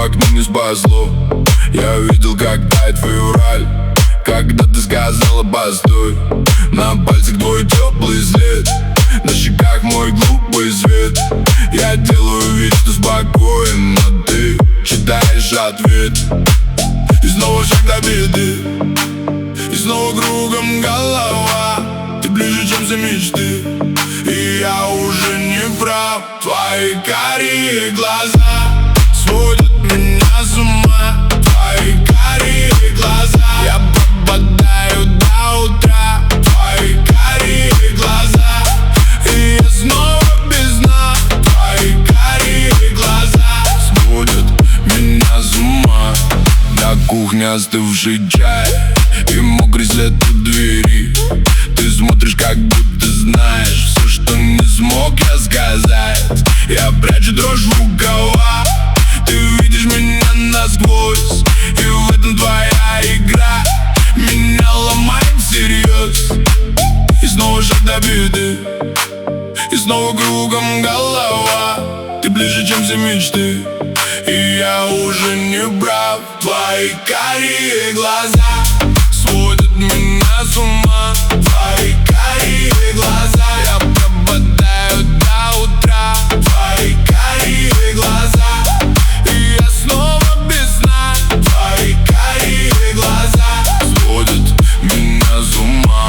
окну не спасло. Я видел, как тает твою раль, когда ты сказала постой. На пальцах твой теплый след, на щеках мой глупый свет. Я делаю вид, что спокоен, но ты читаешь ответ. И снова шаг до беды, и снова кругом голова. Ты ближе, чем все мечты, и я уже не прав. Твои карие глаза сводят меня с ума. Твои карие глаза, я пропадаю до утра. Твои карие глаза, и я снова без сна. Твои карие глаза сводят меня с ума. На кухне остывший чай и мокрый след у двери. Ты смотришь, как будто знаешь все, что не смог я сказать. Я прячу дрожь в рукава. Ты видишь меня насквозь, и в этом твоя игра меня ломает всерьез. И снова шаг до беды, и снова кругом голова. Ты ближе, чем все мечты, и я уже не прав. Твои карие глаза сводят меня с ума. Твои карие глаза, я пропадаю до утра. Твои карие глаза, и я снова без сна. Твои карие глаза сводят меня с ума.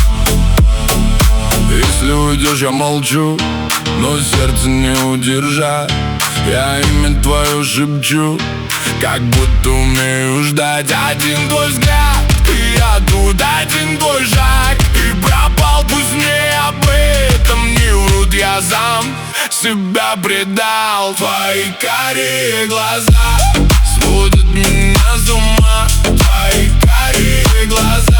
Если уйдешь, я молчу, но сердце не удержать. Я имя твое шепчу, как будто умею ждать. Один твой взгляд, и я тут, один твой шаг, и пропал, пусть мне об этом не врут. Я сам себя предал. Твои карие глаза сводят меня с ума. Твои карие глаза.